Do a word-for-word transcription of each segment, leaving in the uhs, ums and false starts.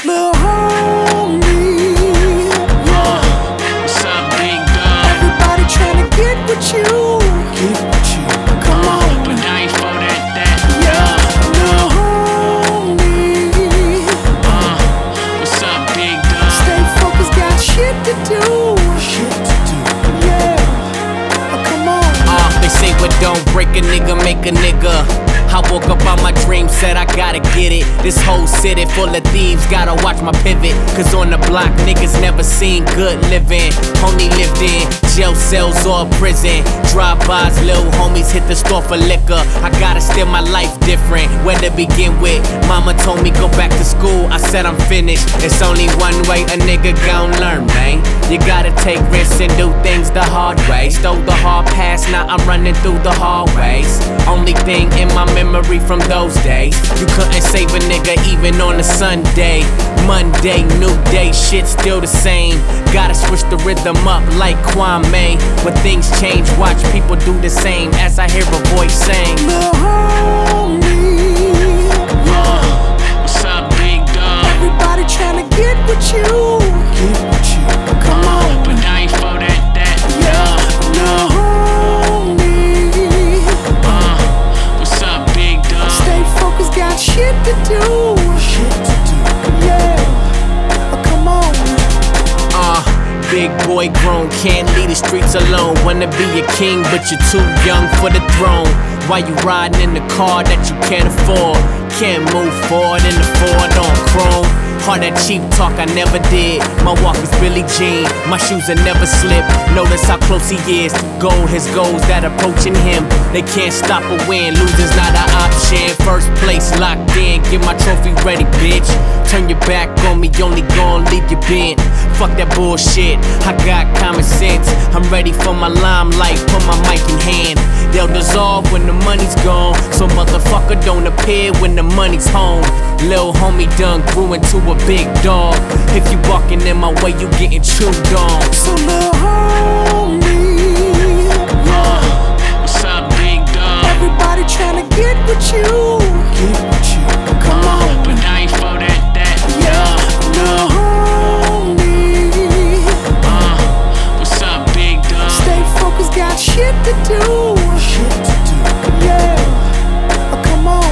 Lil' homie, yeah. What's up, big dog? Everybody tryna get with you. Get with you. Come on. But I ain't for that, that. Yeah. Lil' homie. Uh, what's up, big dog? Stay focused, got shit to do. Shit to do. Yeah. Oh, come on. Uh, they say what don't break a nigga, make a nigga. I woke up on my dream, said I gotta get it. This whole city full of thieves, gotta watch my pivot. Cause on the block, niggas never seen good living. Only lived in jail cells or prison. Drive-bys, little homies hit the store for liquor. I gotta steer my life different. Where to begin with? Mama told me go back to school, I said I'm finished. It's only one way a nigga gon' learn, man. You gotta take risks and do things the hard way. Stole the hard pass, now I'm running through the hallways. Only thing in my memory from those days, you couldn't save a nigga even on a Sunday. Monday, new day, shit still the same. Gotta switch the rhythm up like Kwame. When things change, watch people do the same. As I hear a voice saying, Lil' homie, Uh, what's up, big dog? everybody tryna get with you. Get with you. Come on. But I ain't for that, that. Yeah. Lil' homie, Uh, what's up, big dog? stay focused, got shit to do. Shit to do. Yeah. Oh, come on. Uh, big boy grown, can't leave the streets alone. Wanna be a king, but you're too young for the throne. Why you riding in the car that you can't afford? Can't move forward in the Ford on chrome. All that cheap talk I never did. My walk is Billie Jean, my shoes will never slip. Notice how close he is to goal. His goals that approaching him, they can't stop a win. Losing's not an option. First place locked in, get my trophy ready, bitch. Turn your back on me, only gon' leave you bent. Fuck that bullshit, I got common sense. I'm ready for my limelight, put my mic in hand. They'll dissolve when the money's gone, so motherfucker don't appear when the money's home. Lil' homie done grew into a big dog. If you walking in my way, you getting chewed on. So lil' homie, Uh, what's up, big dog? everybody tryna get with you. Get with you. Come on. But I ain't for that, that. Yeah. Lil' homie, Uh, what's up, big dog? stay focused, got shit to do. Shit to do. Yeah. Oh, come on.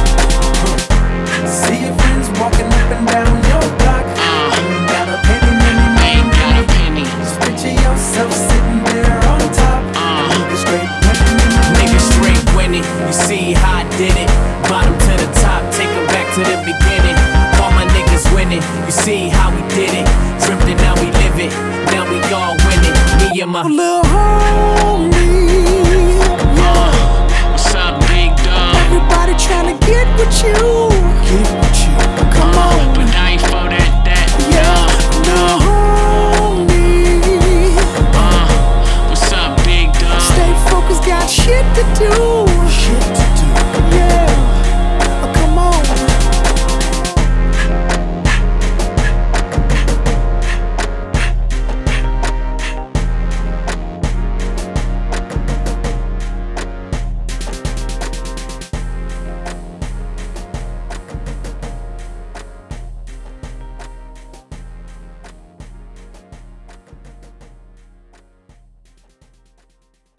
See your friends walking up and down your block. Uh, Ain't got a penny, penny, ain't got a penny. Just picture yourself sitting there on top. Uh. Niggas straight winning in the Niggas straight winning, you see how I did it. Bottom to the top, take 'em back to the beginning. All my niggas winning, you see how we did it. Dripped it, now we live it, now we all winning. Me and my Lil' homie, Uh, what's up, big dog? everybody tryna get with you. Get with you. Come on. But I ain't for that, that. Yeah. Lil' homie, Uh, what's up, big dog? stay focused, got shit to do. Shit to do.